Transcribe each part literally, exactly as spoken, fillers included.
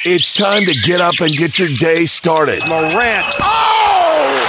It's time to get up and get your day started. Morant. Oh!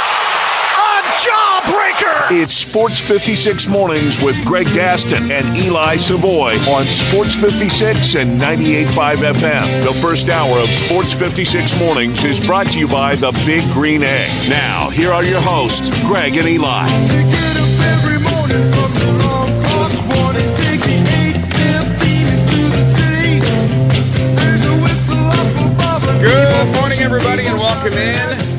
A jawbreaker! It's Sports fifty-six Mornings with Greg Gaston and Eli Savoy on Sports fifty-six and ninety-eight point five F M. The first hour of Sports fifty-six Mornings is brought to you by the Big Green Egg. Now, here are your hosts, Greg and Eli. They get up every morning from the long clocks, wanting to take the eight fifteen into the city. There's a whistle up above a Good morning, everybody, and welcome in.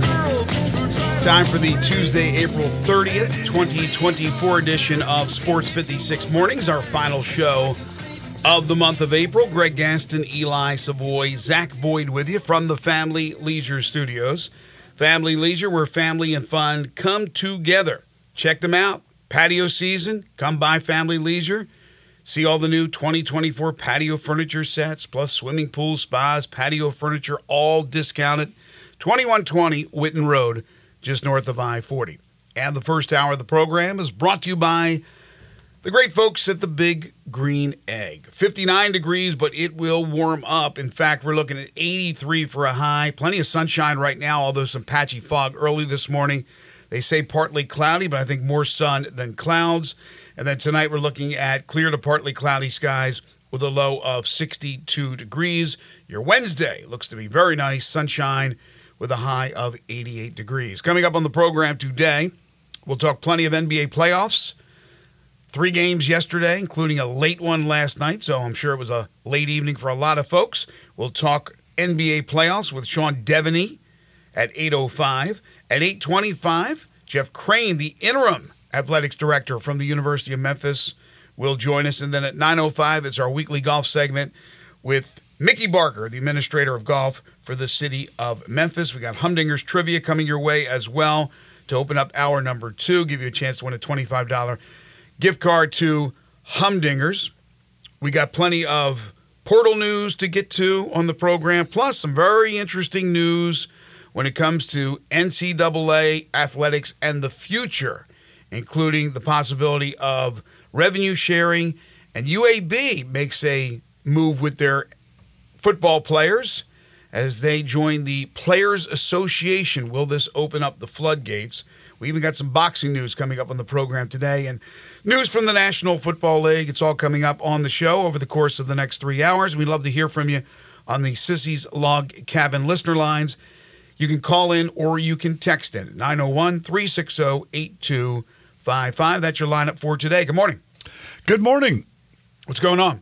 Time for the Tuesday, April thirtieth, twenty twenty-four edition of Sports fifty-six Mornings, our final show of the month of April. Greg Gaston, Eli Savoy, Zach Boyd with you from the Family Leisure Studios. Family Leisure, where family and fun come together. Check them out. Patio season, come by Family Leisure. See all the new twenty twenty-four patio furniture sets, plus swimming pools, spas, patio furniture, all discounted. twenty-one twenty Whitten Road, just north of I forty. And the first hour of the program is brought to you by the great folks at the Big Green Egg. fifty-nine degrees, but it will warm up. In fact, we're looking at eighty-three for a high. Plenty of sunshine right now, although some patchy fog early this morning. They say partly cloudy, but I think more sun than clouds. And then tonight we're looking at clear to partly cloudy skies with a low of sixty-two degrees. Your Wednesday looks to be very nice, sunshine with a high of eighty-eight degrees. Coming up on the program today, we'll talk plenty of N B A playoffs. Three games yesterday, including a late one last night, so I'm sure it was a late evening for a lot of folks. We'll talk N B A playoffs with Sean Devaney at eight oh five. At eight twenty-five, Jeff Crane, the interim athletics director from the University of Memphis, will join us. And then at nine oh five, it's our weekly golf segment with Mickey Barker, the administrator of golf for the city of Memphis. We got Humdinger's Trivia coming your way as well to open up hour number two, give you a chance to win a twenty-five dollars gift card to Humdinger's. We got plenty of portal news to get to on the program, plus some very interesting news when it comes to N C double A athletics and the future, including the possibility of revenue sharing. And U A B makes a move with their football players as they join the Players Association. Will this open up the floodgates? We even got some boxing news coming up on the program today and news from the National Football League. It's all coming up on the show over the course of the next three hours. We'd love to hear from you on the Sissy's Log Cabin listener lines. You can call in or you can text in at nine oh one, three six oh, eight two five five. That's your lineup for today. Good morning. Good morning. What's going on?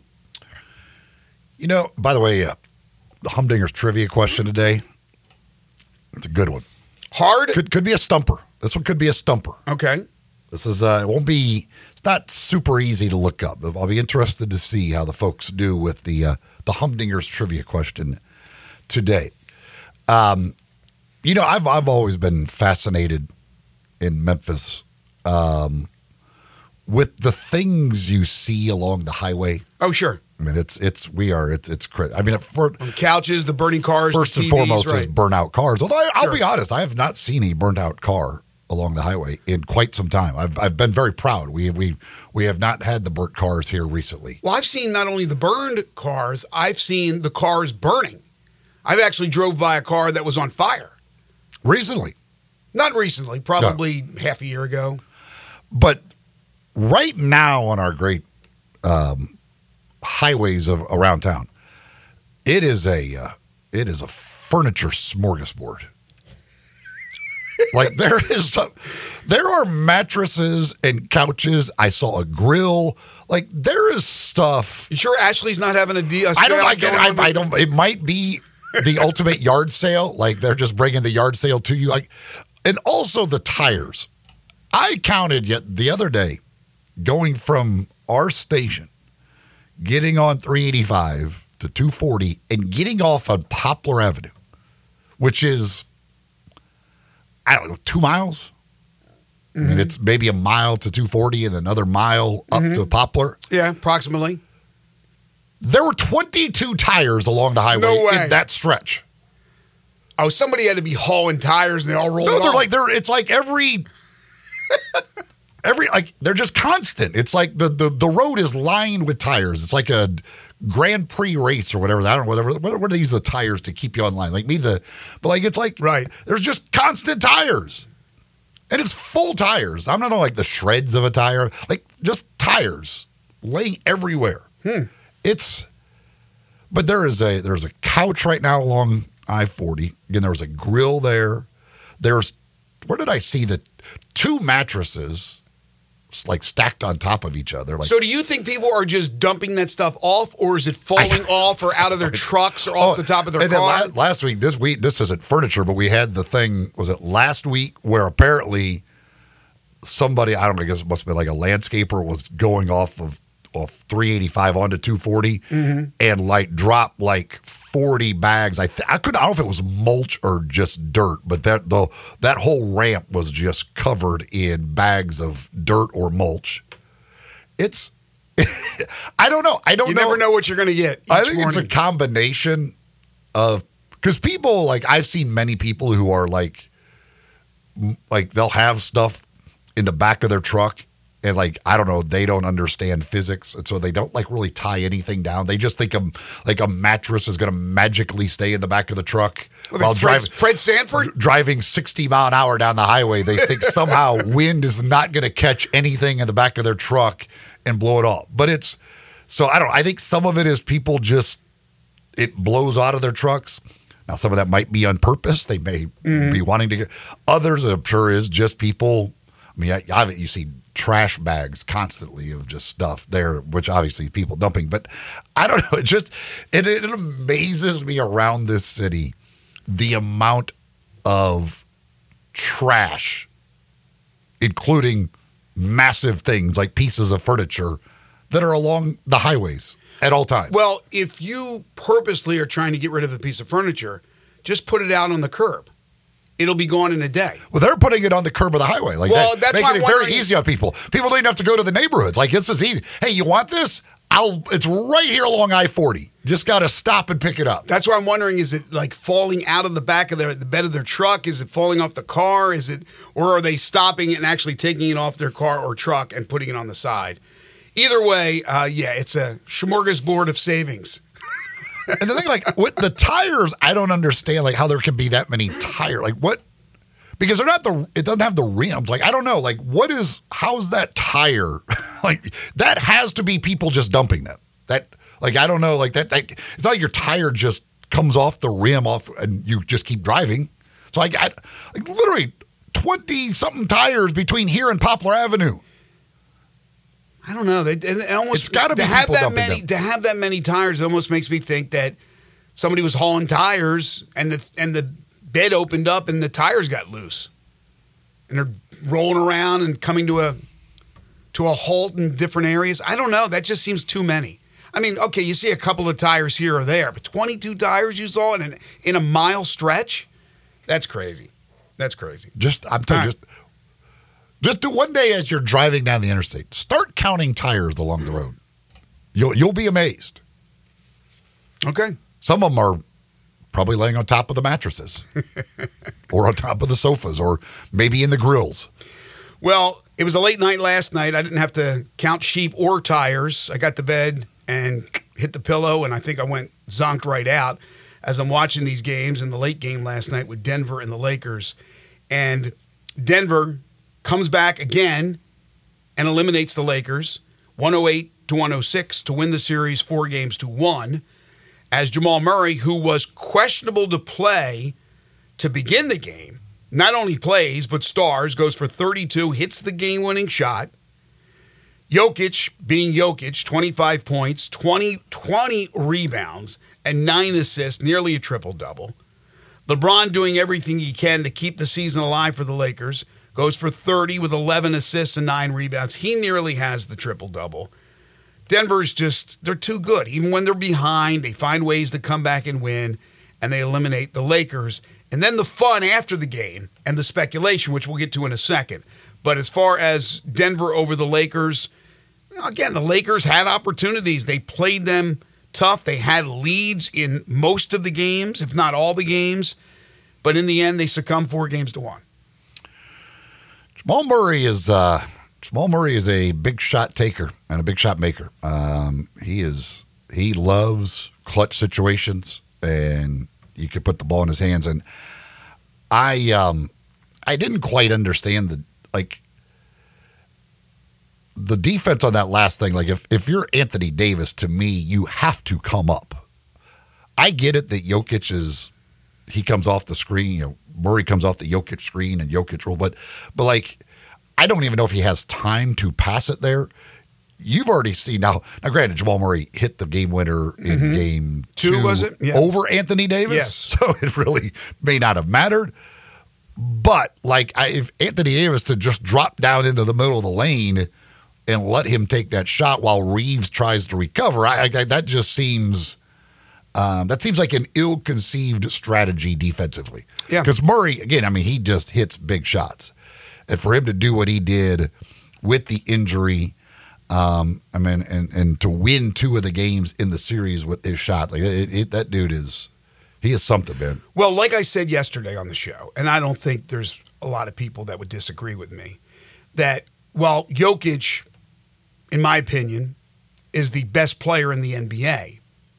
You know, by the way, uh, the Humdinger's trivia question today, it's a good one. Hard? Could could be a stumper. This one could be a stumper. Okay. This is, uh, it won't be, it's not super easy to look up. I'll be interested to see how the folks do with the, uh, the Humdinger's trivia question today. Um, you know, I've, I've always been fascinated in Memphis um, with the things you see along the highway. Oh, sure. I mean, it's, it's, we are, it's, it's crazy. I mean, for, On couches, the burning cars, first the and T Vs, foremost right. is burnout cars. Although I, I'll Sure. be honest, I have not seen a burnt out car along the highway in quite some time. I've, I've been very proud. We, we, we have not had the burnt cars here recently. Well, I've seen not only the burned cars, I've seen the cars burning. I've actually drove by a car that was on fire. Recently. Not recently, probably no. half a year ago. But right now on our great um, highways of around town, it is a uh, it is a furniture smorgasbord. Like there is some, there are mattresses and couches. I saw a grill. Like there is stuff. You sure Ashley's not having a deal? I don't like it. I, I don't. It might be the ultimate yard sale. Like they're just bringing the yard sale to you. Like, and also the tires. I counted yet the other day, going from our station, getting on three eighty-five to two forty, and getting off on Poplar Avenue, which is, I don't know, two miles. Mm-hmm. I mean, it's maybe a mile to two forty and another mile up mm-hmm. to Poplar. Yeah, approximately. There were twenty-two tires along the highway No way. in that stretch. Oh, somebody had to be hauling tires and they all rolled No, off. they're like, they're, it's like every, every, like, they're just constant. It's like the, the, the road is lined with tires. It's like a Grand Prix race or whatever. I don't know, whatever. What, what do they use the tires to keep you online? Like me, the, but like, it's like, Right. there's just constant tires. And it's full tires. I'm not on like the shreds of a tire, like just tires laying everywhere. Hmm. It's, but there is a, there's a couch right now along I forty. Again, there was a grill there. There's, where did I see the two mattresses like stacked on top of each other? Like, So do you think people are just dumping that stuff off, or is it falling off or out of their trucks or off Oh, the top of their and then car? la- last week, this week, this isn't furniture, but we had the thing, was it last week, where apparently somebody, I don't know, I guess it must have been like a landscaper, was going off of off three eighty-five onto two forty Mm-hmm. and like dropped like forty bags. I th- I couldn't, I don't know if it was mulch or just dirt, but that the that whole ramp was just covered in bags of dirt or mulch. It's, I don't know. I don't You know. never know what you're going to get. I each think it's a morning. combination of, because people, like, I've seen many people who are like, m- like they'll have stuff in the back of their truck, and like, I don't know, they don't understand physics, and so they don't like really tie anything down. They just think a, like a mattress is going to magically stay in the back of the truck Well, while Fred, driving. Fred Sanford? Driving sixty mile an hour down the highway, they think somehow wind is not going to catch anything in the back of their truck and blow it off. But it's, so I don't I think some of it is people just, it blows out of their trucks. Now, some of that might be on purpose. They may be wanting to get, others, I'm sure, is just people. I mean, I, I, you see trash bags constantly of just stuff there, which obviously people dumping. But I don't know. It just, it, it amazes me around this city the amount of trash, including massive things like pieces of furniture that are along the highways at all times. Well, if you purposely are trying to get rid of a piece of furniture, just put it out on the curb. It'll be gone in a day. Well, they're putting it on the curb of the highway. Like Well, that, that's why making I'm it very wondering- easy on people. People don't even have to go to the neighborhoods. Like, this is easy. Hey, you want this? I'll. It's right here along I forty. Just got to stop and pick it up. That's why I'm wondering, is it like falling out of the back of their the bed of their truck? Is it falling off the car? Is it, or are they stopping it and actually taking it off their car or truck and putting it on the side? Either way, uh, yeah, it's a smorgasbord of savings. And the thing, like, with the tires, I don't understand, like, how there can be that many tires. Like, what? Because they're not the, it doesn't have the rims. Like, I don't know. Like, what is, how's that tire? Like, that has to be people just dumping that. That, like, I don't know. Like, that, that it's not like your tire just comes off the rim off and you just keep driving. So, like, I, like literally twenty-something tires between here and Poplar Avenue. I don't know. They, it almost, It's gotta be to have people that dumping many. them. To have that many tires, it almost makes me think that somebody was hauling tires and the and the bed opened up and the tires got loose, and they're rolling around and coming to a to a halt in different areas. I don't know. That just seems too many. I mean, okay, you see a couple of tires here or there, but twenty-two tires you saw in an, in a mile stretch? That's crazy. That's crazy. Just, I'm telling you, All just, just do one day as you're driving down the interstate. Start counting tires along the road. You'll you'll be amazed. Okay. Some of them are probably laying on top of the mattresses, or on top of the sofas, or maybe in the grills. Well, it was a late night last night. I didn't have to count sheep or tires. I got to bed and hit the pillow, and I think I went zonked right out as I'm watching these games in the late game last night with Denver and the Lakers. And Denver comes back again and eliminates the Lakers one oh eight to one oh six to win the series four games to one, as Jamal Murray, who was questionable to play to begin the game, not only plays, but stars, goes for thirty-two, hits the game-winning shot. Jokic, being Jokic, twenty-five points, twenty, twenty rebounds, and nine assists, nearly a triple-double. LeBron doing everything he can to keep the season alive for the Lakers, goes for thirty with eleven assists and nine rebounds. He nearly has the triple-double. Denver's just, they're too good. Even when they're behind, they find ways to come back and win, and they eliminate the Lakers. And then the fun after the game and the speculation, which we'll get to in a second. But as far as Denver over the Lakers, again, the Lakers had opportunities. They played them tough. They had leads in most of the games, if not all the games. But in the end, they succumbed four games to one. Jamal Murray is uh, Jamal Murray is a big shot taker and a big shot maker. Um, he is he loves clutch situations, and you could put the ball in his hands. And I, um, I didn't quite understand the like the defense on that last thing. Like if if you're Anthony Davis, to me, you have to come up. I get it that Jokic is he comes off the screen. You know, Murray comes off the Jokic screen and Jokic roll, but but like I don't even know if he has time to pass it there. You've already seen now. Now, granted, Jamal Murray hit the game winner in mm-hmm. game two, two was it? Yeah. over Anthony Davis. Yes. So it really may not have mattered. But like, I, if Anthony Davis to just drop down into the middle of the lane and let him take that shot while Reeves tries to recover, I, I, that just seems um, that seems like an ill-conceived strategy defensively. Yeah. Because Murray, again, I mean, he just hits big shots, and for him to do what he did with the injury. Um, I mean, and, and to win two of the games in the series with his shot, like it, it, that dude is, he is something, man. Well, like I said yesterday on the show, and I don't think there's a lot of people that would disagree with me, that while Jokic, in my opinion, is the best player in the N B A,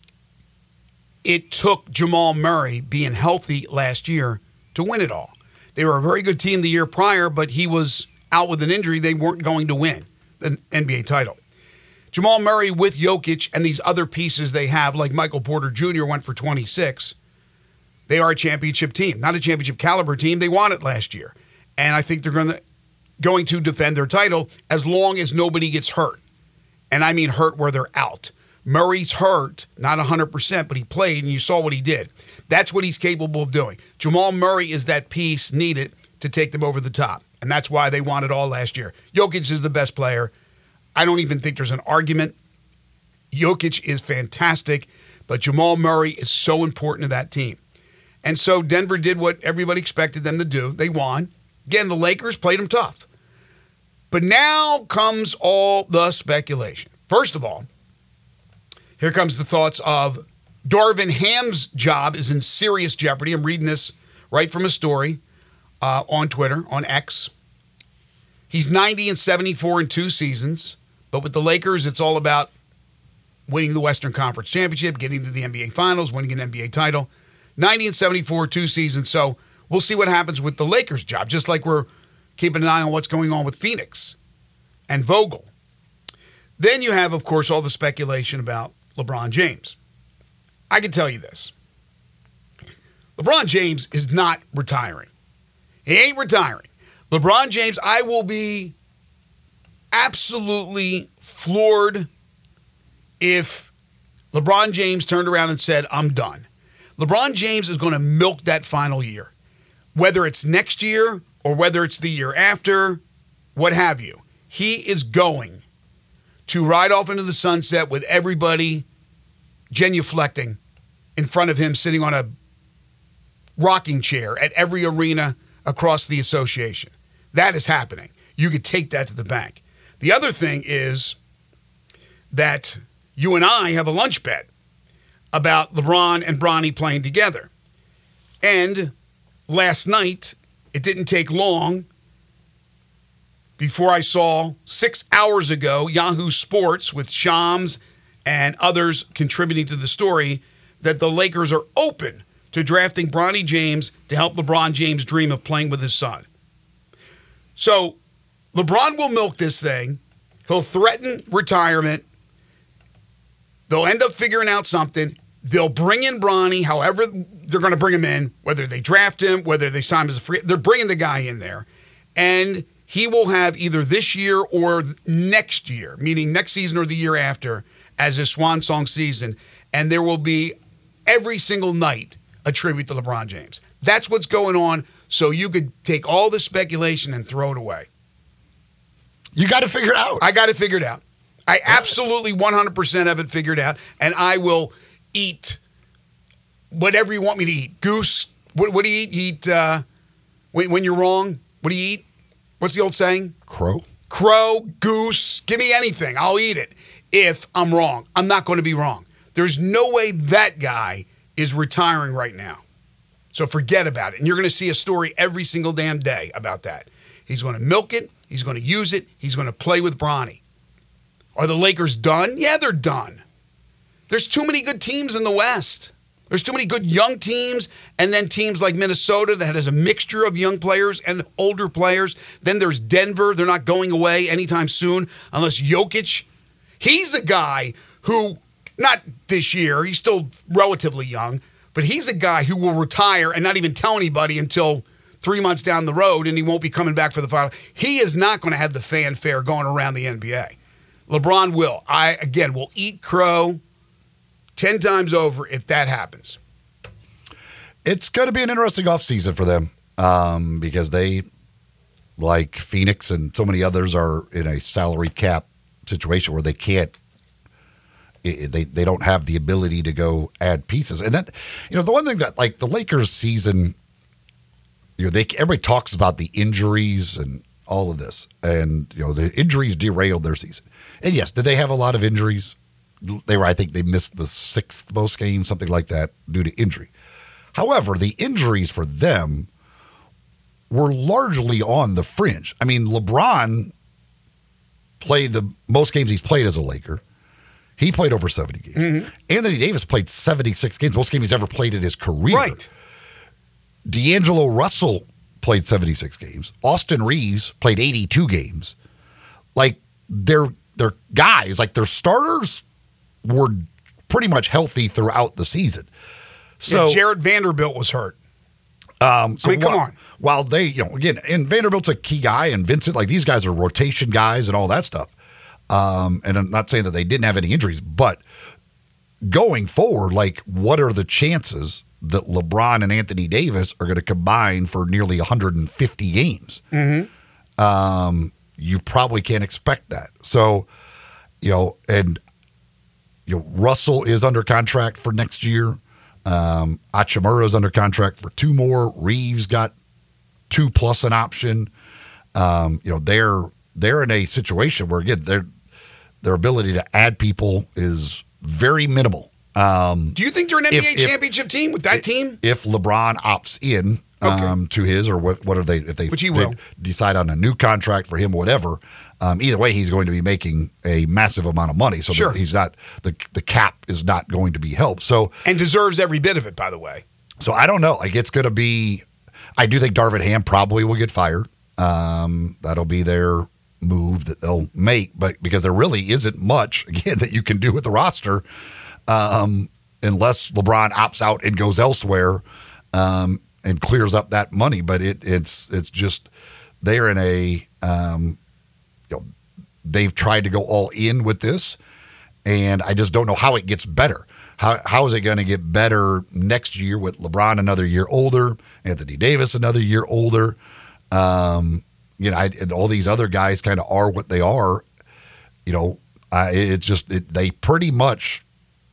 it took Jamal Murray being healthy last year to win it all. They were a very good team the year prior, but he was out with an injury. They weren't going to win the N B A title. Jamal Murray with Jokic and these other pieces they have, like Michael Porter Junior went for twenty-six. They are a championship team, not a championship caliber team. They won it last year. And I think they're going to, going to defend their title as long as nobody gets hurt. And I mean hurt where they're out. Murray's hurt, not one hundred percent, but he played and you saw what he did. That's what he's capable of doing. Jamal Murray is that piece needed to take them over the top. And that's why they won it all last year. Jokic is the best player. I don't even think there's an argument. Jokic is fantastic, but Jamal Murray is so important to that team. And so Denver did what everybody expected them to do. They won. Again, the Lakers played them tough. But now comes all the speculation. First of all, here comes the thoughts of Darvin Ham's job is in serious jeopardy. I'm reading this right from a story uh, on Twitter, on X. He's ninety and seventy-four in two seasons. But with the Lakers, it's all about winning the Western Conference Championship, getting to the N B A Finals, winning an N B A title. ninety and seventy-four, two seasons. So we'll see what happens with the Lakers' job, just like we're keeping an eye on what's going on with Phoenix and Vogel. Then you have, of course, all the speculation about LeBron James. I can tell you this. LeBron James is not retiring. He ain't retiring. LeBron James, I will be absolutely floored if LeBron James turned around and said, I'm done. LeBron James is going to milk that final year, whether it's next year or whether it's the year after, what have you. He is going to ride off into the sunset with everybody genuflecting in front of him, sitting on a rocking chair at every arena across the association. That is happening. You could take that to the bank. The other thing is that you and I have a lunch bet about LeBron and Bronny playing together. And last night, it didn't take long before I saw, six hours ago, Yahoo Sports with Shams and others contributing to the story, that the Lakers are open to drafting Bronny James to help LeBron James dream of playing with his son. So LeBron will milk this thing. He'll threaten retirement. They'll end up figuring out something. They'll bring in Bronny, however they're going to bring him in, whether they draft him, whether they sign him as a free. They're bringing the guy in there. And he will have either this year or next year, meaning next season or the year after, as his swan song season. And there will be every single night a tribute to LeBron James. That's what's going on. So you could take all the speculation and throw it away. You got to figure it out. I got it figured out. I absolutely one hundred percent have it figured out. And I will eat whatever you want me to eat. Goose. What, what do you eat? You eat uh, when, when you're wrong. What do you eat? What's the old saying? Crow. Crow, goose. Give me anything. I'll eat it if I'm wrong. I'm not going to be wrong. There's no way that guy is retiring right now. So forget about it. And you're going to see a story every single damn day about that. He's going to milk it. He's going to use it. He's going to play with Bronny. Are the Lakers done? Yeah, they're done. There's too many good teams in the West. There's too many good young teams, and then teams like Minnesota that has a mixture of young players and older players. Then there's Denver. They're not going away anytime soon unless Jokic. He's a guy who, not this year, he's still relatively young, but he's a guy who will retire and not even tell anybody until three months down the road, and he won't be coming back for the final. He is not going to have the fanfare going around the N B A. LeBron will. I, again, will eat crow ten times over if that happens. It's going to be an interesting offseason for them um, because they, like Phoenix and so many others, are in a salary cap situation where they can't, they they don't have the ability to go add pieces. And that, you know, the one thing that, like, the Lakers season, you know, they everybody talks about the injuries and all of this. And, you know, the injuries derailed their season. And yes, did they have a lot of injuries? They were, I think they missed the sixth most games, something like that, due to injury. However, the injuries for them were largely on the fringe. I mean, LeBron played the most games he's played as a Laker. He played over seventy games. Mm-hmm. Anthony Davis played seventy-six games, most games he's ever played in his career. Right. D'Angelo Russell played seventy-six games. Austin Reeves played eighty-two games. Like, they're, they're guys, like, their starters were pretty much healthy throughout the season. So yeah, Jarrett Vanderbilt was hurt. Um, so I mean, come while, on. While they, you know, again, and Vanderbilt's a key guy, and Vincent, like, these guys are rotation guys and all that stuff. Um, and I'm not saying that they didn't have any injuries, but going forward, like, what are the chances that LeBron and Anthony Davis are going to combine for nearly one hundred fifty games? Mm-hmm. Um, you probably can't expect that. So, you know, and you know, Russell is under contract for next year. Um, Hachimura is under contract for two more. Reeves got two plus an option. Um, you know, they're they're in a situation where, again, their their ability to add people is very minimal. Um, Do you think they're an N B A if, if, championship team with that team? If LeBron opts in um, Okay. to his, or what, what are they, if they, Which he they will. decide on a new contract for him, whatever, um, either way, he's going to be making a massive amount of money. So Sure. that he's not, the, the cap is not going to be helped. So, And deserves every bit of it, by the way. so I don't know. Like, it's going to be, I do think Darvin Ham probably will get fired. Um, that'll be their move that they'll make, but because there really isn't much, again, that you can do with the roster, um, unless LeBron opts out and goes elsewhere, um, and clears up that money. But it, it's, it's just, they're in a, um, you know, they've tried to go all in with this, and I just don't know how it gets better. How how is it going to get better next year with LeBron another year older, Anthony Davis another year older? Um, you know, I, and all these other guys kind of are what they are. You know, I, it's just it, they pretty much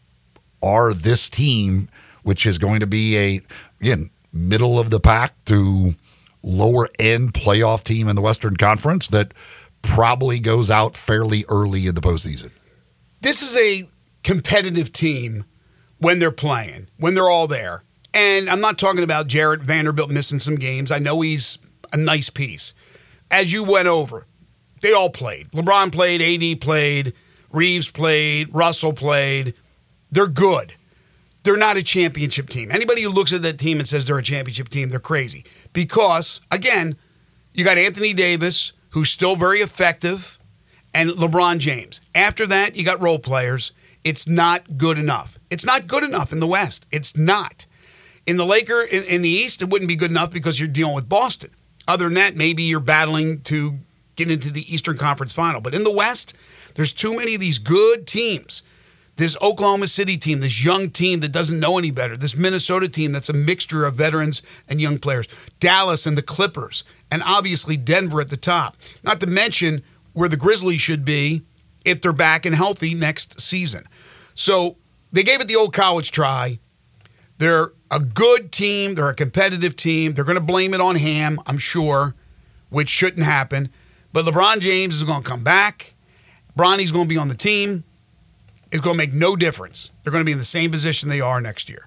are this team, which is going to be a, again, middle of the pack to lower end playoff team in the Western Conference that probably goes out fairly early in the postseason. This is a competitive team when they're playing, when they're all there. And I'm not talking about Jarrett Vanderbilt missing some games. I know he's a nice piece. As you went over, they all played. LeBron played, A D played, Reeves played, Russell played. They're good. They're not a championship team. Anybody who looks at that team and says they're a championship team, they're crazy. Because, again, you got Anthony Davis, who's still very effective, and LeBron James. After that, you got role players. It's not good enough. It's not good enough in the West. It's not. In the Laker, in, in the East, it wouldn't be good enough because you're dealing with Boston. Other than that, maybe you're battling to get into the Eastern Conference Final. But in the West, there's too many of these good teams. This Oklahoma City team, this young team that doesn't know any better, this Minnesota team that's a mixture of veterans and young players, Dallas and the Clippers, and obviously Denver at the top. Not to mention where the Grizzlies should be if they're back and healthy next season. So they gave it the old college try. They're a good team. They're a competitive team. They're going to blame it on Ham, I'm sure, which shouldn't happen. But LeBron James is going to come back. Bronny's going to be on the team. It's going to make no difference. They're going to be in the same position they are next year.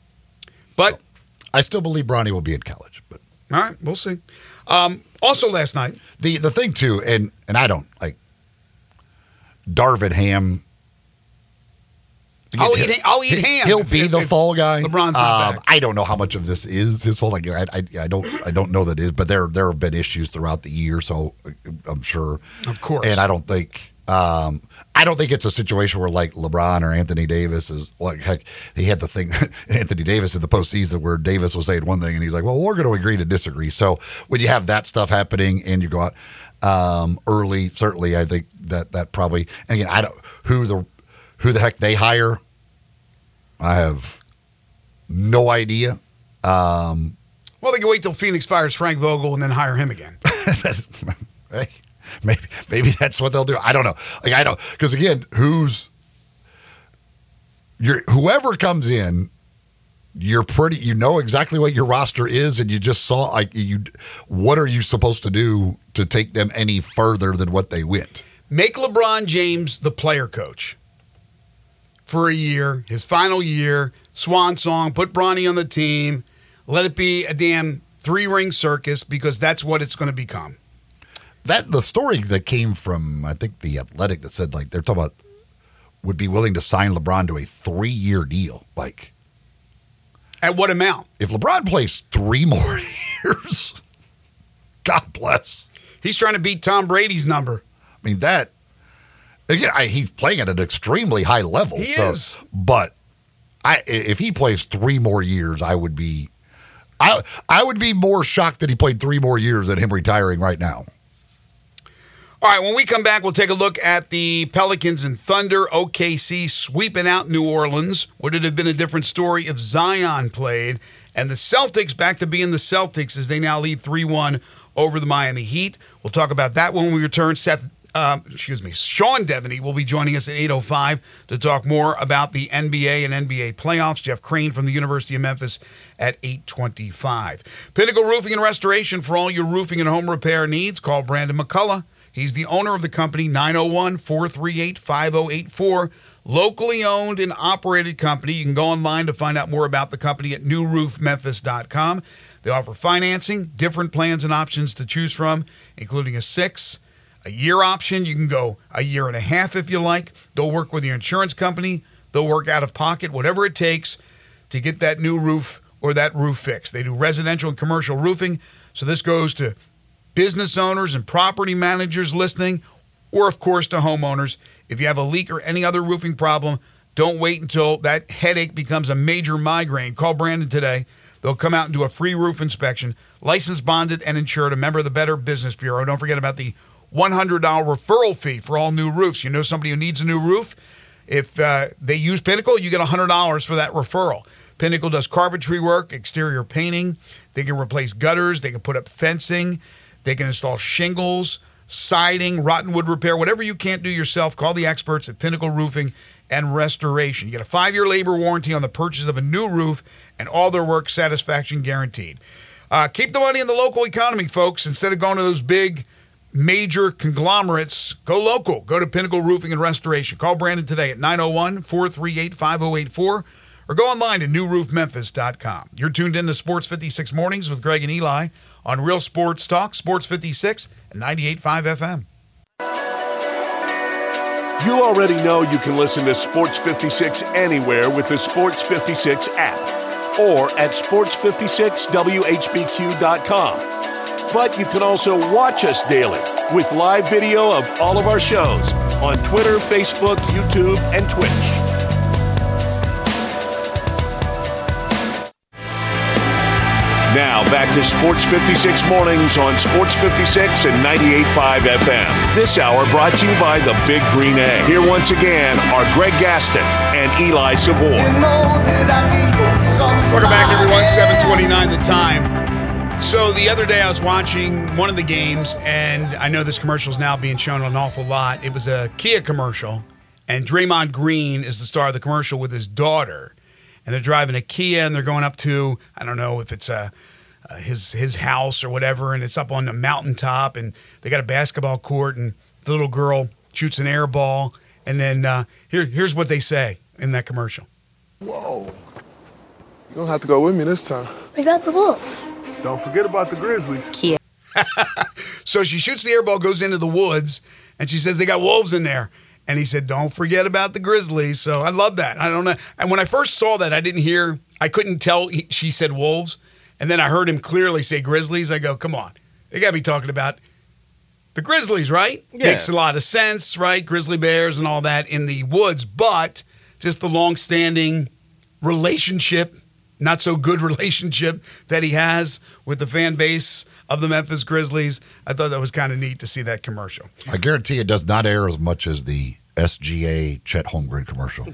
But I still believe Bronny will be in college. But all right, we'll see. Um, also last night, the the thing too, and and I don't like Darvin Ham. I'll eat. I'll eat ham. He'll if- be if- the if fall guy. LeBron's Um, back. I don't know how much of this is his fault. Like, I, I, I don't, I don't know that it is, but there, there have been issues throughout the year, so I'm sure. Of course. And I don't think, um, I don't think it's a situation where like LeBron or Anthony Davis is like, heck, he had the thing, Anthony Davis in the postseason where Davis was saying one thing and he's like, well, we're going to agree to disagree. So when you have that stuff happening and you go out um, early, certainly I think that that probably, and again, I don't, who the, who the heck they hire, I have no idea. Um, Well, they can wait till Phoenix fires Frank Vogel and then hire him again. hey, maybe maybe that's what they'll do. I don't know. Like I don't because again, who's your whoever comes in, you're pretty. You know exactly what your roster is, and you just saw like you. What are you supposed to do to take them any further than what they went? Make LeBron James the player coach for a year, his final year, swan song, put Bronny on the team, let it be a damn three-ring circus because that's what it's going to become. That the story that came from I think the Athletic that said like they're talking about would be willing to sign LeBron to a three-year deal. Like At what amount? if LeBron plays three more years, God bless. He's trying to beat Tom Brady's number. I mean that again. I, he's playing at an extremely high level. He so- is. but I if he plays three more years, I would be, I I would be more shocked that he played three more years than him retiring right now. All right, when we come back, we'll take a look at the Pelicans and Thunder. O K C sweeping out New Orleans. Would it have been a different story if Zion played? And the Celtics back to being the Celtics as they now lead three one over the Miami Heat. We'll talk about that when we return. Seth, um, excuse me, Sean Devaney will be joining us at eight oh five to talk more about the N B A and N B A playoffs. Jeff Crane from the University of Memphis at eight twenty-five. Pinnacle Roofing and Restoration for all your roofing and home repair needs. Call Brandon McCullough. He's the owner of the company, nine oh one, four three eight, five oh eight four. Locally owned and operated company. You can go online to find out more about the company at new roof memphis dot com. They offer financing, different plans and options to choose from, including a six, a year option. You can go a year and a half if you like. They'll work with your insurance company. They'll work out of pocket, whatever it takes to get that new roof or that roof fixed. They do residential and commercial roofing. So this goes to business owners and property managers listening, or of course to homeowners. If you have a leak or any other roofing problem, don't wait until that headache becomes a major migraine. Call Brandon today. They'll come out and do a free roof inspection, licensed, bonded, and insured, a member of the Better Business Bureau. Don't forget about the one hundred dollars referral fee for all new roofs. You know somebody who needs a new roof? If uh, they use Pinnacle, you get one hundred dollars for that referral. Pinnacle does carpentry work, exterior painting. They can replace gutters. They can put up fencing. They can install shingles, siding, rotten wood repair, whatever you can't do yourself. Call the experts at Pinnacle Roofing and Restoration. You get a five-year labor warranty on the purchase of a new roof and all their work satisfaction guaranteed. Uh, keep the money in the local economy, folks. Instead of going to those big major conglomerates, go local. Go to Pinnacle Roofing and Restoration. Call Brandon today at nine oh one, four three eight, five oh eight four or go online to new roof memphis dot com. You're tuned in to Sports fifty-six Mornings with Greg and Eli on Real Sports Talk, Sports fifty-six and ninety-eight point five F M. You already know you can listen to Sports fifty-six anywhere with the Sports fifty-six app or at sports fifty-six w h b q dot com. But you can also watch us daily with live video of all of our shows on Twitter, Facebook, YouTube, and Twitch. Now back to Sports fifty-six Mornings on Sports fifty-six and ninety-eight point five F M. This hour brought to you by the Big Green Egg. Here once again are Greg Gaston and Eli Savoy. Welcome back, everyone. seven twenty-nine the time. So the other day I was watching one of the games, and I know this commercial is now being shown an awful lot. It was a Kia commercial, and Draymond Green is the star of the commercial with his daughter. And they're driving a Kia, and they're going up to, I don't know if it's a, uh, his his house or whatever, and it's up on a mountaintop, and they got a basketball court, and the little girl shoots an air ball. And then uh, here here's what they say in that commercial. Whoa. You don't have to go with me this time. We got the Wolves. Don't forget about the Grizzlies. So she shoots the air ball, goes into the woods, and she says they got wolves in there. And he said, don't forget about the Grizzlies. So I love that. I don't know. And when I first saw that, I didn't hear, I couldn't tell he, she said Wolves. And then I heard him clearly say Grizzlies. I go, come on. They got to be talking about the Grizzlies, right? Yeah. Makes a lot of sense, right? Grizzly Bears and all that in the woods. But just the long-standing relationship, not so good relationship that he has with the fan base of the Memphis Grizzlies. I thought that was kind of neat to see that commercial. I guarantee it does not air as much as the S G A Chet Holmgren commercial.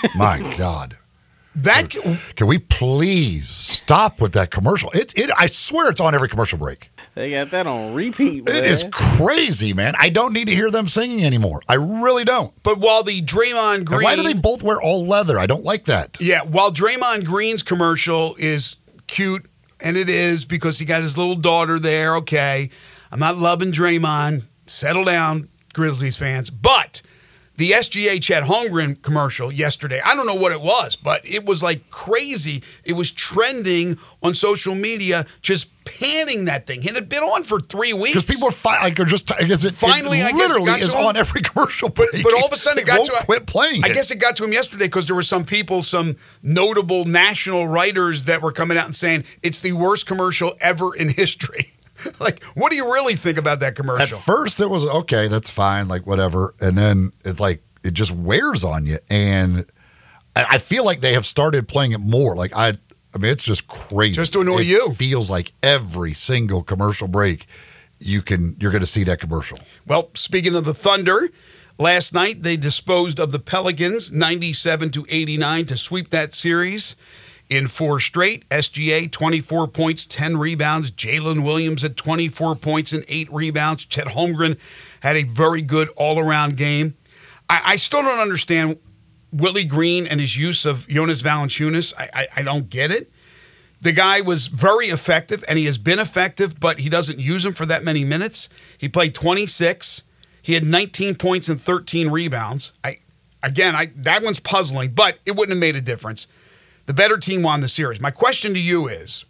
My God. That Can, can we please stop with that commercial? It, it, I swear it's on every commercial break. They got that on repeat, man. It is crazy, man. I don't need to hear them singing anymore. I really don't. But while the Draymond Green... And why do they both wear all leather? I don't like that. Yeah, while Draymond Green's commercial is cute, and it is because he got his little daughter there, okay. I'm not loving Draymond. Settle down, Grizzlies fans. But the S G A Chet Holmgren commercial yesterday, I don't know what it was, but it was like crazy. It was trending on social media, just panning that thing. It had been on for three weeks. Because people are, fi- like, are just, I guess it, Finally, it I guess it literally got to is him. on every commercial But, break. but all of a sudden it got won't to quit playing I it. guess it got to him yesterday because there were some people, some notable national writers that were coming out and saying it's the worst commercial ever in history. Like, what do you really think about that At commercial? first, it was, okay, that's fine, like, whatever. And then it's like, it just wears on you. And I I feel like they have started playing it more. Like, I I mean, it's just crazy. Just to annoy it you. feels like every single commercial break, you can, you're going to see that commercial. Well, speaking of the Thunder, last night they disposed of the Pelicans ninety-seven to eighty-nine to sweep that series in four straight. S G A, twenty-four points, ten rebounds. Jalen Williams had twenty-four points and eight rebounds. Chet Holmgren had a very good all-around game. I, I still don't understand Willie Green and his use of Jonas Valanciunas. I, I, I don't get it. The guy was very effective, and he has been effective, but he doesn't use him for that many minutes. He played twenty-six. He had nineteen points and thirteen rebounds. I, again, I that one's puzzling, but it wouldn't have made a difference. The better team won the series. My question to you is,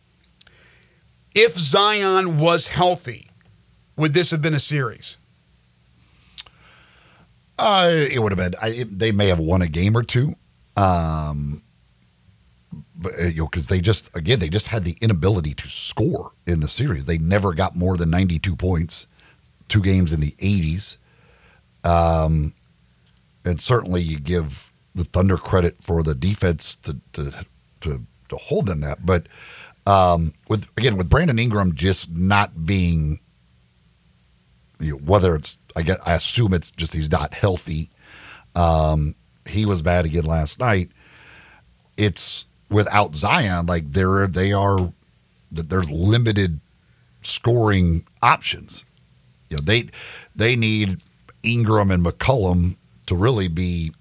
if Zion was healthy, would this have been a series? Uh, it would have been. I, it, they may have won a game or two, um, but uh, you know, because they just again they just had the inability to score in the series. They never got more than ninety-two points. Two games in the eighties, um, and certainly you give the Thunder credit for the defense to to to, to hold them that. But um, with again with Brandon Ingram just not being, you know, whether it's I guess I assume it's just he's not healthy. Um, he was bad again last night. It's without Zion, like there they are. There's limited scoring options. You know, they they need Ingram and McCollum to really be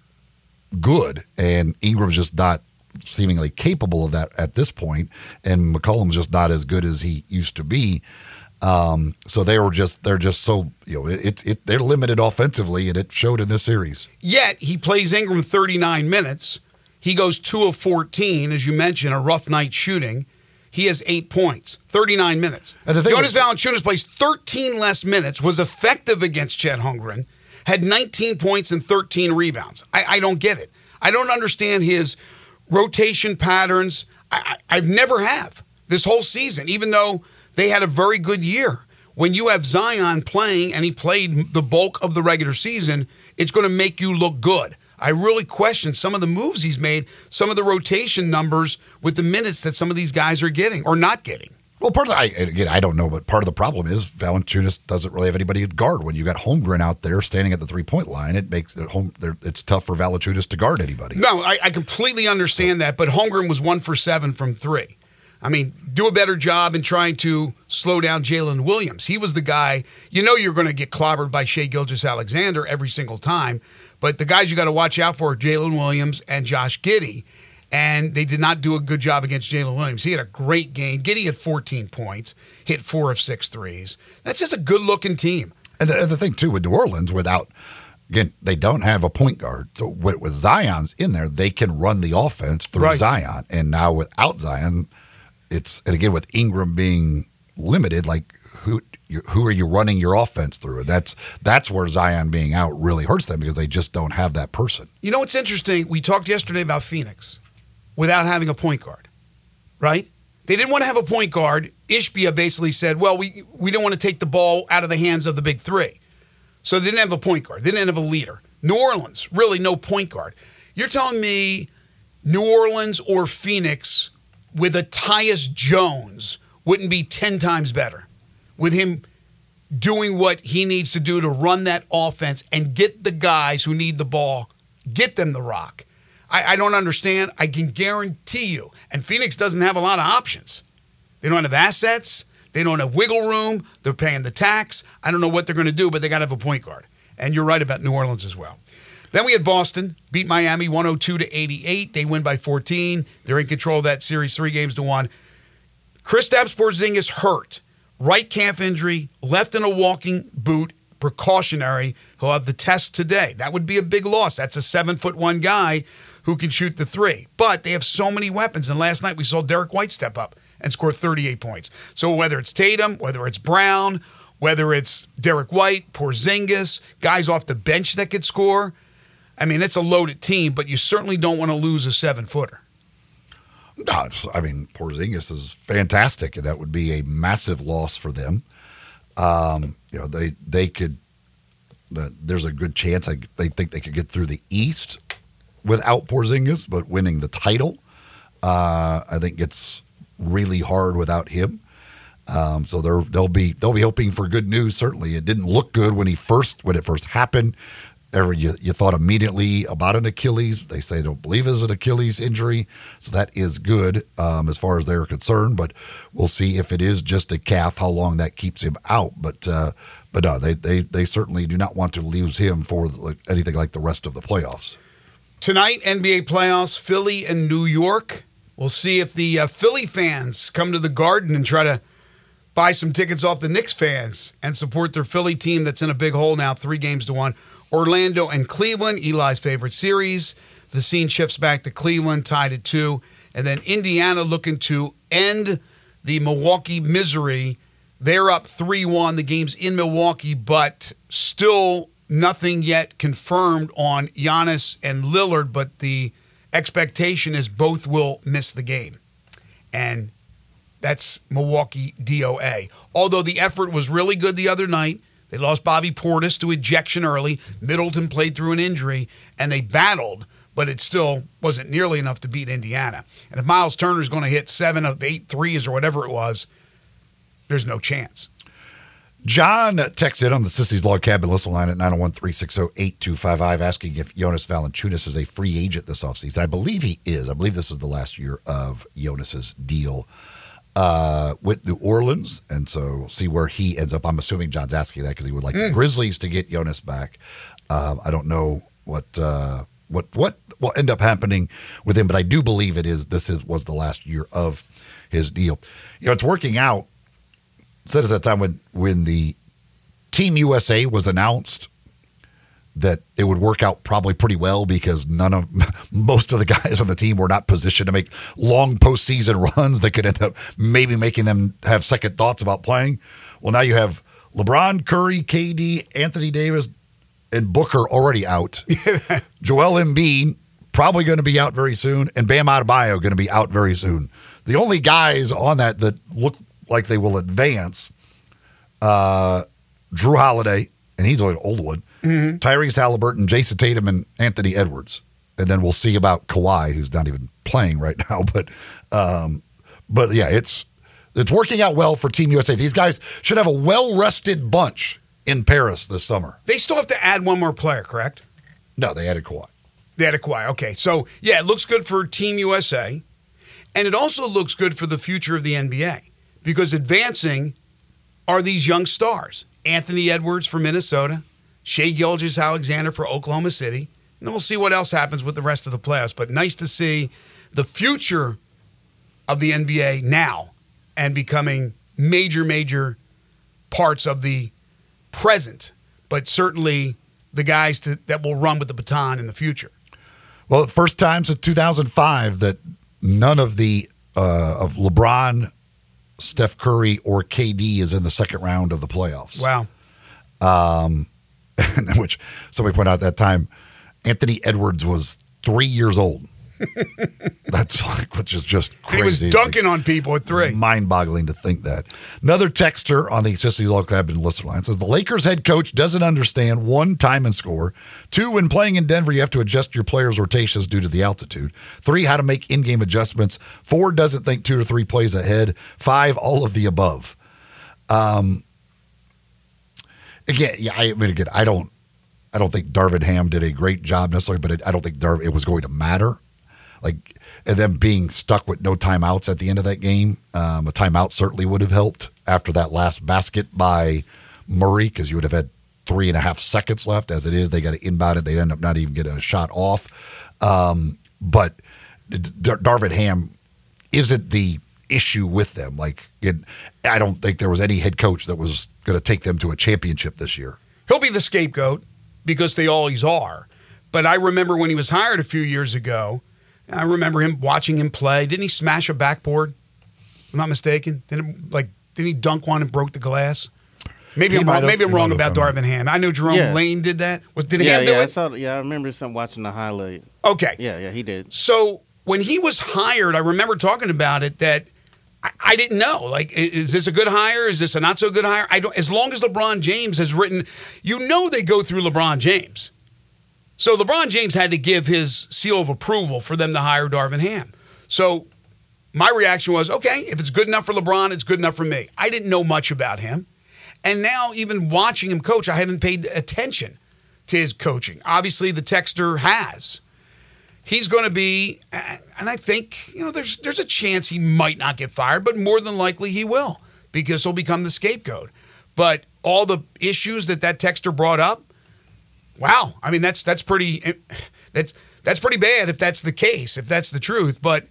good, and Ingram's just not seemingly capable of that at this point, and McCollum's just not as good as he used to be. Um, so they were just they're just so you know it's it they're limited offensively, and it showed in this series. Yet he plays Ingram thirty-nine minutes. He goes two of fourteen, as you mentioned, a rough night shooting. He has eight points, thirty-nine minutes. And the thing Jonas was- Valanciunas plays thirteen less minutes, was effective against Chet Holmgren, had nineteen points and thirteen rebounds. I, I don't get it. I don't understand his rotation patterns. I, I, I've never have this whole season, even though they had a very good year. When you have Zion playing, and he played the bulk of the regular season, it's going to make you look good. I really question some of the moves he's made, some of the rotation numbers with the minutes that some of these guys are getting or not getting. Well, part of the, I, again, I don't know, but part of the problem is Valanciunas doesn't really have anybody at guard. When you got Holmgren out there standing at the three-point line, it makes it home. It's tough for Valanciunas to guard anybody. No, I, I completely understand that, but Holmgren was one for seven from three. I mean, do a better job in trying to slow down Jalen Williams. He was the guy, you know you're going to get clobbered by Shai Gilgeous-Alexander every single time, but the guys you got to watch out for are Jalen Williams and Josh Giddey, and they did not do a good job against Jalen Williams. He had a great game. Giddey had fourteen points, hit four of six threes. That's just a good-looking team. And the, and the thing, too, with New Orleans, without, again, they don't have a point guard. So with, with Zion's in there, they can run the offense through Right. Zion. And now without Zion, it's, and again, with Ingram being limited, like, who who are you running your offense through? And that's that's where Zion being out really hurts them because they just don't have that person. You know what's interesting? We talked yesterday about Phoenix without having a point guard, right? They didn't want to have a point guard. Ishbia basically said, well, we, we don't want to take the ball out of the hands of the big three. So they didn't have a point guard. They didn't have a leader. New Orleans, really no point guard. You're telling me New Orleans or Phoenix with a Tyus Jones wouldn't be ten times better with him doing what he needs to do to run that offense and get the guys who need the ball, get them the rock. I, I don't understand. I can guarantee you. And Phoenix doesn't have a lot of options. They don't have assets. They don't have wiggle room. They're paying the tax. I don't know what they're going to do, but they got to have a point guard. And you're right about New Orleans as well. Then we had Boston beat Miami one oh two to eighty-eight. They win by fourteen. They're in control of that series three games to one. Kristaps Porzingis hurt. Right calf injury, left in a walking boot, precautionary. He'll have the test today. That would be a big loss. That's a seven foot one guy who can shoot the three. But they have so many weapons. And last night we saw Derek White step up and score thirty-eight points. So whether it's Tatum, whether it's Brown, whether it's Derek White, Porzingis, guys off the bench that could score, I mean, it's a loaded team, but you certainly don't want to lose a seven-footer. No, it's, I mean, Porzingis is fantastic, and that would be a massive loss for them. Um, you know, they they could. Uh, there's a good chance I, they think they could get through the East without Porzingis, but winning the title, uh, I think it's really hard without him. Um, so they're they'll be they'll be hoping for good news. Certainly, it didn't look good when he first when it first happened. Ever you, you thought immediately about an Achilles. They say they don't believe it's an Achilles injury, so that is good um, as far as they're concerned. But we'll see if it is just a calf, how long that keeps him out. But uh, but no, they, they they certainly do not want to lose him for like, anything like the rest of the playoffs. Tonight, N B A playoffs, Philly and New York. We'll see if the uh, Philly fans come to the Garden and try to buy some tickets off the Knicks fans and support their Philly team that's in a big hole now, three games to one. Orlando and Cleveland, Eli's favorite series. The scene shifts back to Cleveland, tied at two. And then Indiana looking to end the Milwaukee misery. They're up three one. The game's in Milwaukee, but still nothing yet confirmed on Giannis and Lillard. But the expectation is both will miss the game. And that's Milwaukee D O A. Although the effort was really good the other night. They lost Bobby Portis to ejection early. Middleton played through an injury, and they battled, but it still wasn't nearly enough to beat Indiana. And if Miles Turner's going to hit seven of eight threes or whatever it was, there's no chance. John texted on the Sissy's Log Cabin listen line at nine oh one, three six zero, eight two five five asking if Jonas Valanciunas is a free agent this offseason. I believe he is. I believe this is the last year of Jonas's deal uh, with New Orleans, and so see where he ends up. I'm assuming John's asking that because he would like mm. the Grizzlies to get Jonas back. Um, I don't know what uh, what what will end up happening with him, but I do believe it is. This is was the last year of his deal. You know, it's working out. Said at that time when when the Team U S A was announced that it would work out probably pretty well because none of most of the guys on the team were not positioned to make long postseason runs that could end up maybe making them have second thoughts about playing. Well, now you have LeBron, Curry, K D, Anthony Davis, and Booker already out. Joel Embiid probably going to be out very soon, and Bam Adebayo going to be out very soon. The only guys on that that look like they will advance, uh, Drew Holiday, and he's an old one, mm-hmm. Tyrese Halliburton, Jason Tatum, and Anthony Edwards. And then we'll see about Kawhi, who's not even playing right now. But, um, but yeah, it's it's working out well for Team U S A. These guys should have a well-rested bunch in Paris this summer. They still have to add one more player, correct? No, they added Kawhi. They added Kawhi. Okay, so yeah, it looks good for Team U S A, and it also looks good for the future of the N B A because advancing are these young stars. Anthony Edwards for Minnesota, Shai Gilgeous-Alexander for Oklahoma City. And we'll see what else happens with the rest of the playoffs. But nice to see the future of the N B A now and becoming major, major parts of the present, but certainly the guys to, that will run with the baton in the future. Well, the first time since two thousand five that none of the uh, of LeBron, Steph Curry or K D is in the second round of the playoffs. Wow. Um, which somebody pointed out at that time, Anthony Edwards was three years old. That's like, which is just crazy. He was dunking like, on people at three. Mind-boggling to think that. Another texter on the Sicily Law Club and listener line says the Lakers head coach doesn't understand one, time and score. Two, when playing in Denver, you have to adjust your players' rotations due to the altitude. Three, how to make in-game adjustments. Four, doesn't think two or three plays ahead. Five, all of the above. Um. Again, yeah. I mean, again, I don't, I don't think Darvin Ham did a great job necessarily, but it, I don't think Darv, it was going to matter. Like, and them being stuck with no timeouts at the end of that game, um, a timeout certainly would have helped after that last basket by Murray, because you would have had three and a half seconds left. As it is, they got to inbound it. They end up not even getting a shot off. Um, but Dar- Darvin Ham isn't the issue with them. Like, it, I don't think there was any head coach that was going to take them to a championship this year. He'll be the scapegoat because they always are. But I remember when he was hired a few years ago, I remember him watching him play. Didn't he smash a backboard? If I'm not mistaken. Didn't like didn't he dunk one and broke the glass? Maybe He I'm might wrong. have. Maybe I'm He wrong might have about done Darvin Ham. I know Jerome Yeah. Lane did that. Was did yeah, Ham do yeah, I it? saw. Yeah, I remember some watching the highlight. Okay. Yeah, yeah, he did. So when he was hired, I remember talking about it that I, I didn't know. Like, i- is this a good hire? Is this a not so good hire? I don't. As long as LeBron James has written, you know, they go through LeBron James. So LeBron James had to give his seal of approval for them to hire Darvin Ham. So my reaction was, okay, if it's good enough for LeBron, it's good enough for me. I didn't know much about him. And now even watching him coach, I haven't paid attention to his coaching. Obviously, the texter has. He's going to be, and I think, you know, there's there's a chance he might not get fired, but more than likely he will because he'll become the scapegoat. But all the issues that that texter brought up, wow. I mean, that's that's pretty that's that's pretty bad if that's the case, if that's the truth. But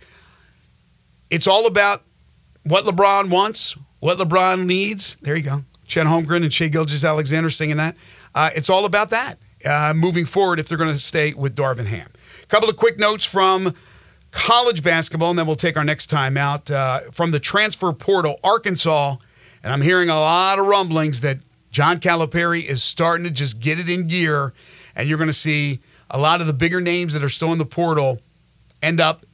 it's all about what LeBron wants, what LeBron needs. There you go. Chet Holmgren and Shai Gilgeous-Alexander singing that. Uh, it's all about that uh, moving forward if they're going to stay with Darvin Ham. A couple of quick notes from college basketball, and then we'll take our next time out. Uh, from the transfer portal, Arkansas, and I'm hearing a lot of rumblings that John Calipari is starting to just get it in gear, and you're going to see a lot of the bigger names that are still in the portal end up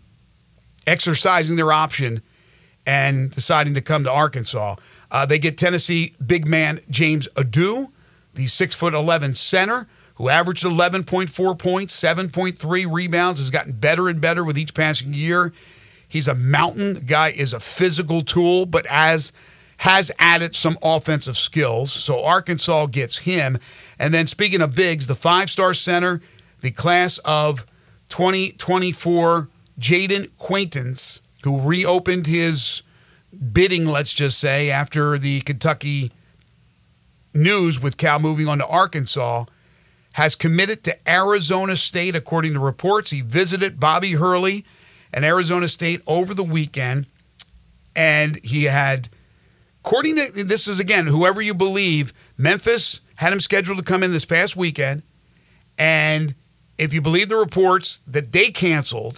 exercising their option and deciding to come to Arkansas. Uh, they get Tennessee big man James Adu, the six foot eleven center, who averaged eleven point four points, seven point three rebounds, has gotten better and better with each passing year. He's a mountain. The guy is a physical tool, but as has added some offensive skills. So Arkansas gets him. And then speaking of bigs, the five-star center, the class of twenty twenty-four, Jaden Quaintance, who reopened his bidding, let's just say, after the Kentucky news with Cal moving on to Arkansas, has committed to Arizona State, according to reports. He visited Bobby Hurley and Arizona State over the weekend, and he had, according to, this is, again, whoever you believe, Memphis had him scheduled to come in this past weekend, and if you believe the reports that they canceled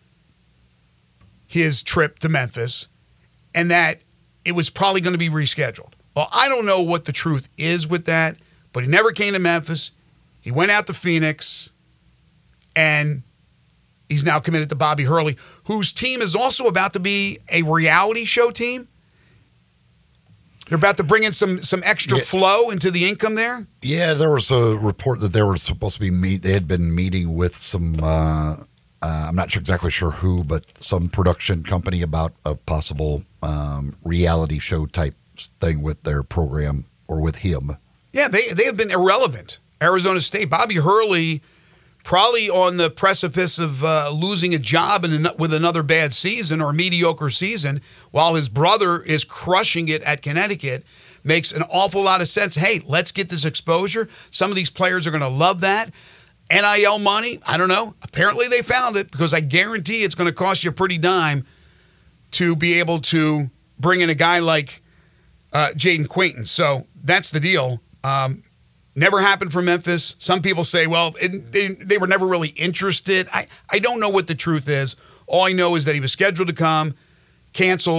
his trip to Memphis and that it was probably going to be rescheduled. Well, I don't know what the truth is with that, but he never came to Memphis. He went out to Phoenix, and he's now committed to Bobby Hurley, whose team is also about to be a reality show team. They're about to bring in some some extra Yeah. flow into the income there. Yeah, there was a report that they were supposed to be meet. They had been meeting with some. Uh, uh, I'm not sure exactly sure who, but some production company about a possible um, reality show type thing with their program or with him. Yeah, they they have been irrelevant. Arizona State, Bobby Hurley, probably on the precipice of uh, losing a job in an, with another bad season or mediocre season, while his brother is crushing it at Connecticut. Makes an awful lot of sense. Hey, let's get this exposure. Some of these players are going to love that. N I L money, I don't know. Apparently they found it, because I guarantee it's going to cost you a pretty dime to be able to bring in a guy like uh, Jaden Quaintance. So that's the deal. Um, never happened for Memphis. Some people say, well, it, they, they were never really interested. I, I don't know what the truth is. All I know is that he was scheduled to come, canceled,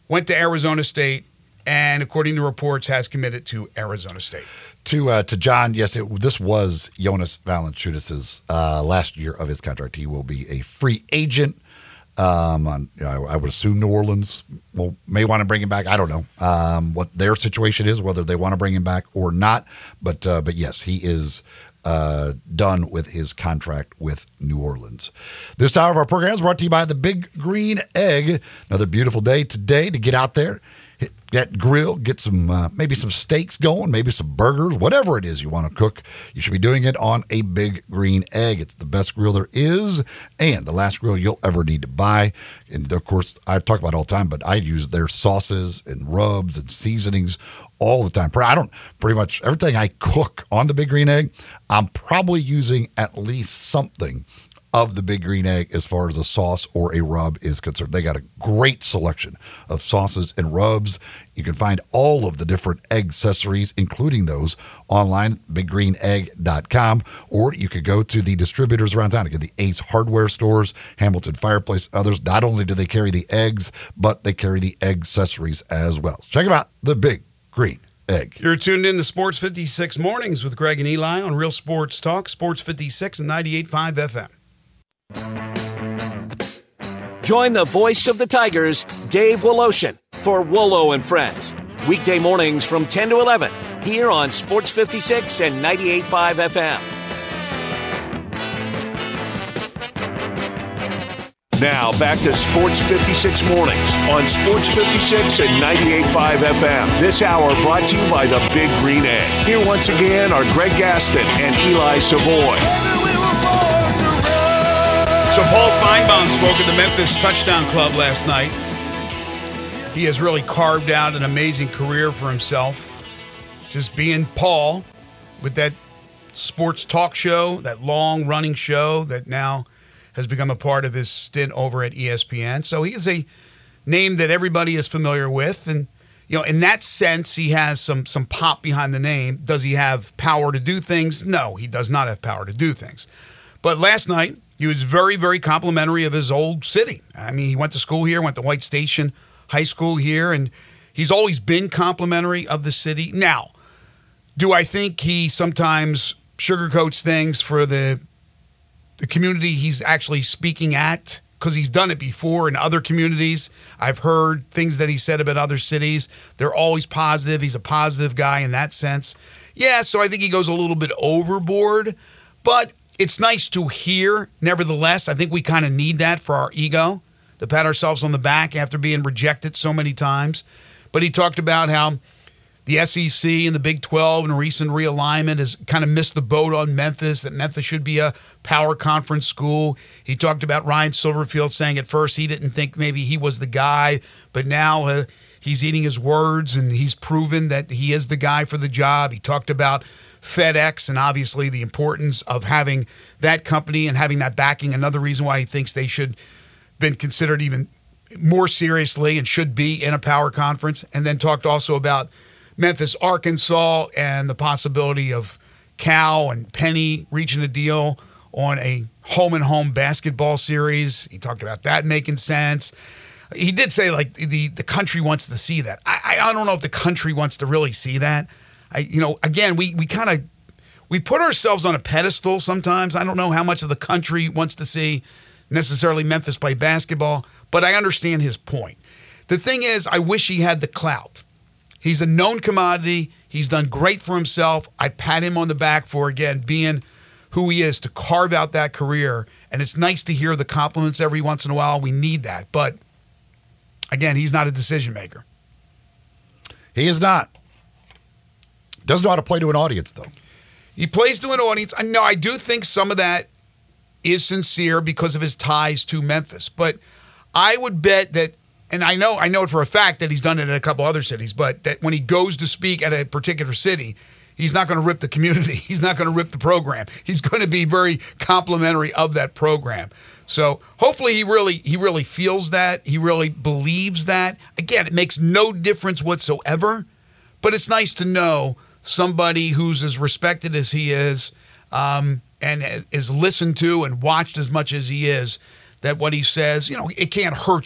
went to Arizona State, and according to reports, has committed to Arizona State. To uh, to John, yes, it, this was Jonas Valanciunas' uh, last year of his contract. He will be a free agent. Um, on, you know, I, I would assume New Orleans will, may want to bring him back. I don't know um, what their situation is, whether they want to bring him back or not. But uh, but yes, he is uh, done with his contract with New Orleans. This hour of our program is brought to you by the Big Green Egg. Another beautiful day today to get out there. Hit that grill, get some uh, maybe some steaks going, maybe some burgers, whatever it is you want to cook. You should be doing it on a Big Green Egg. It's the best grill there is, and the last grill you'll ever need to buy. And of course, I've talked about it all the time, but I use their sauces and rubs and seasonings all the time. I don't pretty much everything I cook on the Big Green Egg, I'm probably using at least something of the Big Green Egg as far as a sauce or a rub is concerned. They got a great selection of sauces and rubs. You can find all of the different egg accessories, including those, online, big green egg dot com, or you could go to the distributors around town. Again, the Ace Hardware stores, Hamilton Fireplace, others. Not only do they carry the eggs, but they carry the egg accessories as well. Check them out, the Big Green Egg. You're tuned in to Sports fifty-six Mornings with Greg and Eli on Real Sports Talk, Sports fifty-six and ninety-eight point five F M. Join the voice of the Tigers, Dave Woloshin, for Wolo and Friends. Weekday mornings from ten to eleven, here on Sports fifty-six and ninety-eight point five F M. Now back to Sports fifty-six Mornings on Sports fifty-six and ninety-eight point five F M. This hour brought to you by the Big Green Egg. Here once again are Greg Gaston and Eli Savoy. So Paul Feinbaum spoke at the Memphis Touchdown Club last night. He has really carved out an amazing career for himself. Just being Paul with that sports talk show, that long-running show that now has become a part of his stint over at E S P N. So he is a name that everybody is familiar with. And, you know, in that sense, he has some some pop behind the name. Does he have power to do things? No, he does not have power to do things. But last night, he was very, very complimentary of his old city. I mean, he went to school here, went to White Station High School here, and he's always been complimentary of the city. Now, do I think he sometimes sugarcoats things for the the community he's actually speaking at? Because he's done it before in other communities. I've heard things that he said about other cities. They're always positive. He's a positive guy in that sense. Yeah, so I think he goes a little bit overboard, but it's nice to hear. Nevertheless, I think we kind of need that for our ego, to pat ourselves on the back after being rejected so many times. But he talked about how the S E C and the Big twelve and recent realignment has kind of missed the boat on Memphis, that Memphis should be a power conference school. He talked about Ryan Silverfield saying at first he didn't think maybe he was the guy, but now uh, he's eating his words and he's proven that he is the guy for the job. He talked about FedEx and obviously the importance of having that company and having that backing. Another reason why he thinks they should have been considered even more seriously and should be in a power conference. And then talked also about Memphis, Arkansas, and the possibility of Cal and Penny reaching a deal on a home-and-home basketball series. He talked about that making sense. He did say, like, the, the country wants to see that. I, I don't know if the country wants to really see that. I, you know, again, we, we kind of we put ourselves on a pedestal sometimes. I don't know how much of the country wants to see necessarily Memphis play basketball, but I understand his point. The thing is, I wish he had the clout. He's a known commodity. He's done great for himself. I pat him on the back for, again, being who he is, to carve out that career. And it's nice to hear the compliments every once in a while. We need that. But, again, he's not a decision maker. He is not. Doesn't know how to play to an audience, though. He plays to an audience. I know, I do think some of that is sincere because of his ties to Memphis. But I would bet that, and I know I know it for a fact that he's done it in a couple other cities, but that when he goes to speak at a particular city, he's not going to rip the community. He's not going to rip the program. He's going to be very complimentary of that program. So hopefully he really he really feels that. He really believes that. Again, it makes no difference whatsoever, but it's nice to know somebody who's as respected as he is um, and is listened to and watched as much as he is, that what he says, you know, it can't hurt you.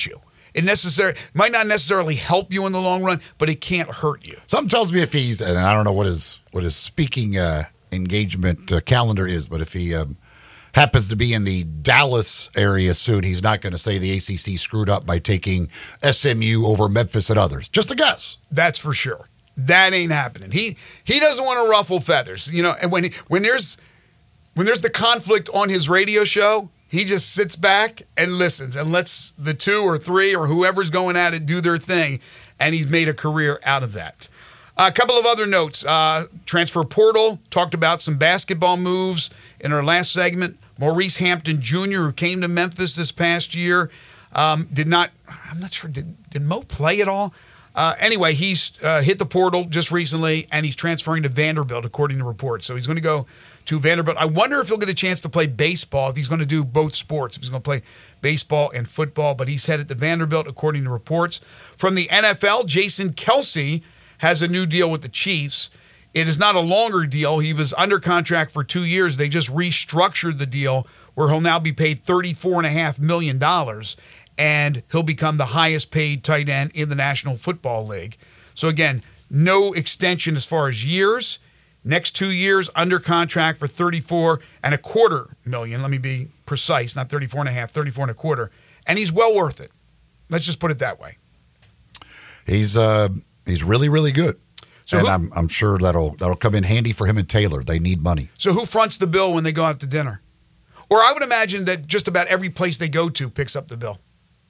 It necessary might not necessarily help you in the long run, but it can't hurt you. Something tells me if he's, and I don't know what his what his speaking uh, engagement uh, calendar is, but if he um, happens to be in the Dallas area soon, he's not going to say the A C C screwed up by taking S M U over Memphis and others. Just a guess. That's for sure. That ain't happening. He he doesn't want to ruffle feathers, you know. And when he, when there's when there's the conflict on his radio show, he just sits back and listens and lets the two or three or whoever's going at it do their thing, and he's made a career out of that. A couple of other notes. Uh, transfer portal, talked about some basketball moves in our last segment. Maurice Hampton Junior, who came to Memphis this past year, um, did not, I'm not sure, did, did Mo play at all? Uh, anyway, he's uh, hit the portal just recently, and he's transferring to Vanderbilt, according to reports. So he's going to go to Vanderbilt. I wonder if he'll get a chance to play baseball, if he's going to do both sports, if he's going to play baseball and football. But he's headed to Vanderbilt, according to reports. From the N F L, Jason Kelce has a new deal with the Chiefs. It is not a longer deal. He was under contract for two years. They just restructured the deal where he'll now be paid thirty-four point five million dollars, and he'll become the highest paid tight end in the National Football League. So again, no extension as far as years. Next two years under contract for thirty-four and a quarter million. Let me be precise, not thirty-four and a half, thirty-four and a quarter. And he's well worth it. Let's just put it that way. He's uh, he's really, really good. So and who, I'm I'm sure that'll that'll come in handy for him and Taylor. They need money. So who fronts the bill when they go out to dinner? Or I would imagine that just about every place they go to picks up the bill.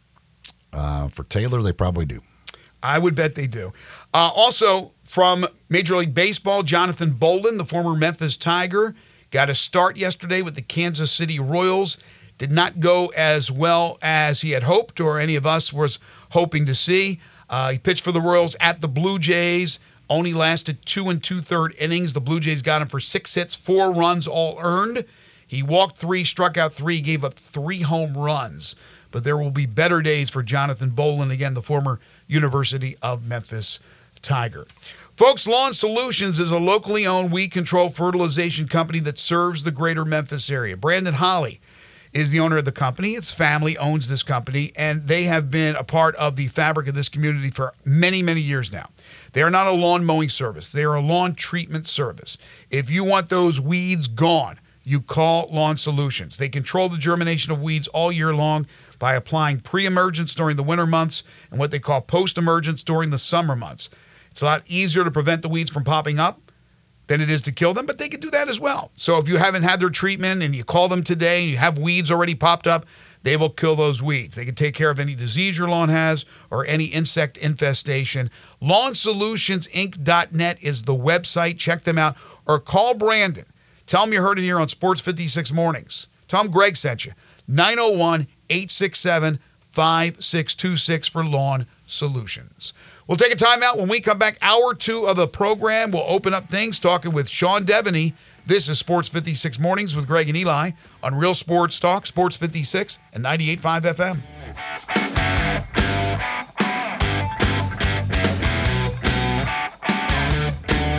Uh, for Taylor, they probably do. I would bet they do. Uh, also, from Major League Baseball, Jonathan Bolden, the former Memphis Tiger, got a start yesterday with the Kansas City Royals. Did not go as well as he had hoped or any of us was hoping to see. Uh, he pitched for the Royals at the Blue Jays. Only lasted two and two-third innings. The Blue Jays got him for six hits, four runs all earned. He walked three, struck out three, gave up three home runs. But there will be better days for Jonathan Bolden, again, the former University of Memphis Tiger. Folks, Lawn Solutions is a locally owned weed-control fertilization company that serves the greater Memphis area. Brandon Holly is the owner of the company. Its family owns this company, and they have been a part of the fabric of this community for many, many years now. They are not a lawn mowing service. They are a lawn treatment service. If you want those weeds gone, you call Lawn Solutions. They control the germination of weeds all year long by applying pre-emergence during the winter months and what they call post-emergence during the summer months. It's a lot easier to prevent the weeds from popping up than it is to kill them, but they can do that as well. So if you haven't had their treatment and you call them today and you have weeds already popped up, they will kill those weeds. They can take care of any disease your lawn has or any insect infestation. lawn solutions inc dot net is the website. Check them out or call Brandon. Tell him you heard it here on Sports fifty-six Mornings. Tell him Greg sent you. nine oh one, eight six seven, five six two six for Lawn Solutions. We'll take a timeout. When we come back, hour two of the program, we'll open up things talking with Sean Devaney. This is Sports fifty-six Mornings with Greg and Eli on Real Sports Talk, Sports fifty-six and ninety-eight point five F M.